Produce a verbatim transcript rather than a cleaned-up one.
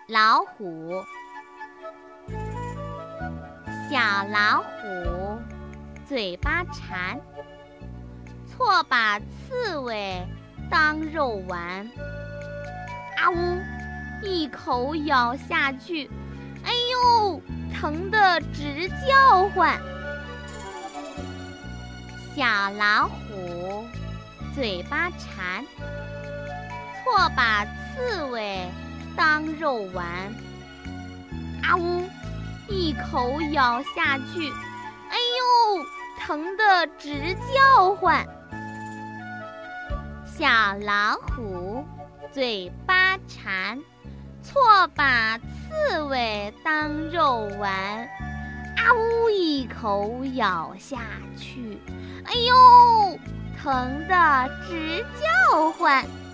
老虎。小老虎嘴巴馋，错把刺猬当肉丸。啊呜，一口咬下去，哎呦，疼得直叫唤。小老虎嘴巴馋，错把刺猬当肉丸。啊呜，一口咬下去，哎呦，疼得直叫唤。小老虎嘴巴馋，错把刺猬当肉丸。啊呜，一口咬下去，哎呦，疼得直叫唤。